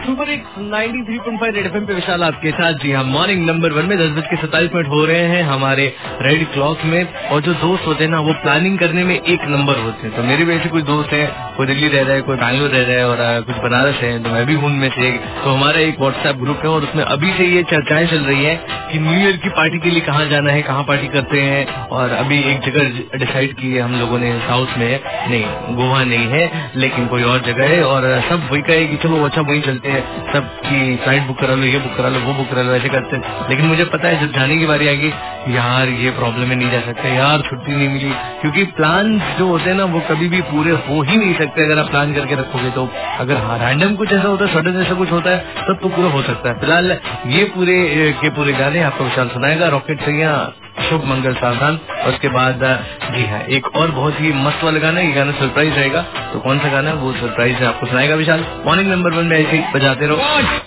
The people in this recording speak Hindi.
सुपर हिट्स 93.5 रेड एफएम पे विशाल आपके साथ। जी हाँ, मॉर्निंग नंबर 1 में 10:27 हो रहे हैं हमारे रेड क्लॉक में। और जो दोस्त होते हैं ना, वो प्लानिंग करने में एक नंबर होते हैं। तो मेरे वैसे कुछ दोस्त हैं, कोई दिल्ली रह रहा है, कोई बैंगलोर रह रहा है और कुछ बनारस है, तो मैं भी हूँ उनमें से एक। तो हमारा एक व्हाट्सएप ग्रुप है और उसमें अभी से ये चर्चाएं चल रही है कि न्यू ईयर की पार्टी के लिए कहाँ जाना है, कहाँ पार्टी करते हैं। और अभी एक जगह डिसाइड की है हम लोगों ने, साउथ में नहीं, गोवा नहीं है लेकिन कोई और जगह है। और सब वही कहे कि चलो अच्छा वहीं चलते हैं, सबकी फ्लाइट बुक करा लो, ये बुक करा लो, वो बुक करा लो, ऐसे करते हैं। लेकिन मुझे पता है जब जाने की बारी आएगी, यार ये प्रॉब्लम है, नहीं जा सकते यार, छुट्टी नहीं मिली। क्योंकि प्लान जो होते हैं ना, वो कभी भी पूरे हो ही नहीं सकते अगर आप प्लान करके रखोगे तो। अगर रैंडम कुछ ऐसा होता है, सडन ऐसा कुछ होता है, तब तो पूरा हो सकता है। फिलहाल ये पूरे गाने आपको विशाल सुनाएगा। रॉकेट सैया, शुभ मंगल सावधान। और उसके बाद जी हाँ, एक और बहुत ही मस्त वाला गाना है। ये गाना सरप्राइज रहेगा, तो कौन सा गाना है वो सरप्राइज है, आपको सुनाएगा विशाल। मॉर्निंग नंबर 1 में ऐसे ही बजाते रहो।